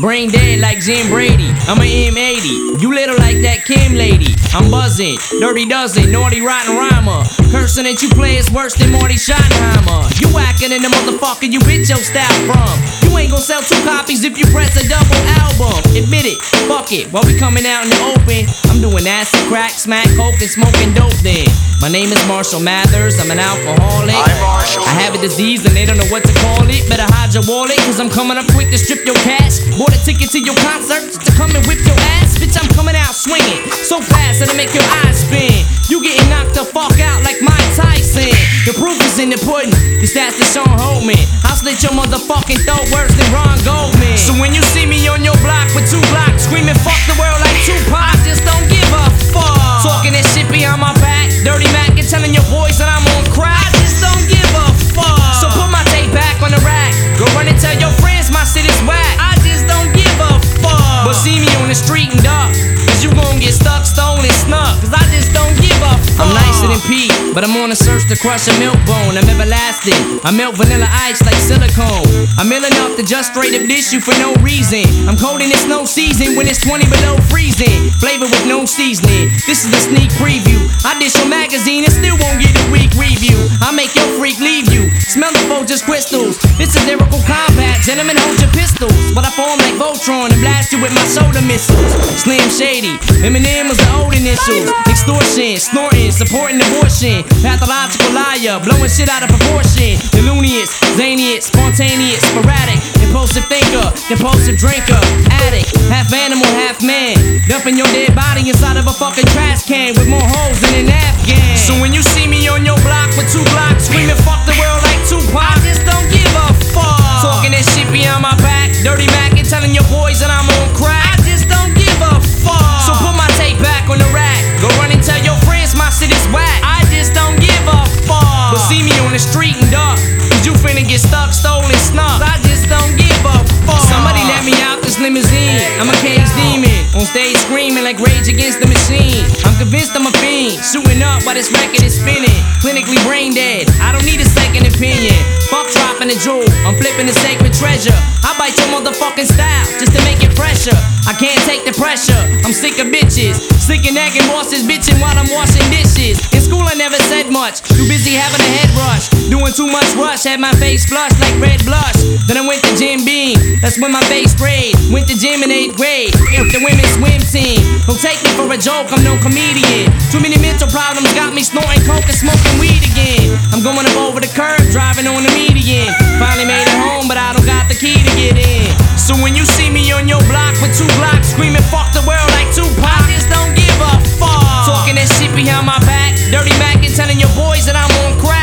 brain dead like Jim Brady. I'm a M80, you little like that Kim lady. I'm buzzing, dirty dozen, naughty rotten rhymer. Cursing that you play is worse than Marty Schottenheimer. You whacking in the motherfucker you bitch your style from. You ain't gon' sell 2 copies if you press a double album. Admit it, fuck it, while we coming out in the open. I'm doing acid, crack, smack, coke, and smoking dope then. My name is Marshall Mathers, I'm an alcoholic. I have a disease and they don't know what to call it. Better hide your wallet, cause I'm coming up quick to strip your cash. Bought a ticket to your concert just to come and whip your ass. Bitch, I'm coming out swinging so fast that'll make your eyes spin. You getting knocked the fuck out like Mike Tyson. The proof is in the pudding, this that's the Sean Holtman. I'll slit your motherfucking throat worse than Ron Goldman. So when you see me on your block with 2 blocks screaming fuck the world like Tupac, I just don't give a fuck. Talking that shit behind my back, dirty Mac and telling your boys that I'm on crack, I just don't give a fuck. So put my tape back on the rack, go run and tell your friends my shit is whack, I just don't give a fuck. But see me on the street and duck, cause you gon' get stuck, stolen, snuck, cause I just don't give a fuck. I'm nicer than Pete, but I'm on a search to crush a milk bone. I'm everlasting, I melt vanilla ice like silicone. I'm ill enough to just straight up dish you for no reason. I'm cold in the snow season when it's 20 below freezing. Flavor with no seasoning, this is a sneak preview. I dish your magazine and still won't get a weak review. I make your freak leave you, smell the Folgers crystals. This is lyrical combat, gentlemen hold your pistols. But I form like Voltron and blast you with my soda missiles. Slim Shady, Eminem was the old initials. Extortion, snorting, supporting abortion. Pathological liar, blowing shit out of proportion. Delunious, zanious, spontaneous, sporadic. Impulsive thinker, impulsive drinker. Addict, half animal, half man. Dumping your dead body inside of a fucking trash can with more holes than an Afghan. So when you see me on your block with 2 blocks screaming fuck the world like Tupac, I just don't give a fuck. Talking that shit behind my back, dirty Mac and telling your boys that I'm on crack, I just don't give a fuck. So put my tape back on the rack, go run and tell your friends my shit is whack, I just don't give a fuck. But see me on the street and duck, cause you finna get stuck, stolen, snuck, I just don't give a fuck. Somebody let me out this limousine, I'm a cage demon, on stage screaming like Rage Against the Machine. I'm convinced I'm a fiend, shooting up while this record is spinning. Clinically brain dead, I don't need a second opinion. Fuck dropping a jewel, I'm flipping the sacred treasure. I bite your motherfucking style just to make it fresher. I can't take the pressure, I'm sick of bitches. Sick of nagging bosses bitching while I'm washing dishes. In school I never said much, too busy having a head rush. Doing too much rush, had my face flushed like red blush. Then I went to Jim Beam, that's when my face sprayed. Went to gym in 8th grade, with the women's swim team. Don't take me for a joke, I'm no comedian. Too many mental problems got me snorting coke and smoking weed again. I'm going up over the curb, driving on the median. Finally made it home, but I don't got the key to get in. So when you see me on your block with 2 blocks screaming fuck the world like Tupac, I just don't give a fuck. Talking that shit behind my back, dirty Mac and telling your boys that I'm on crack,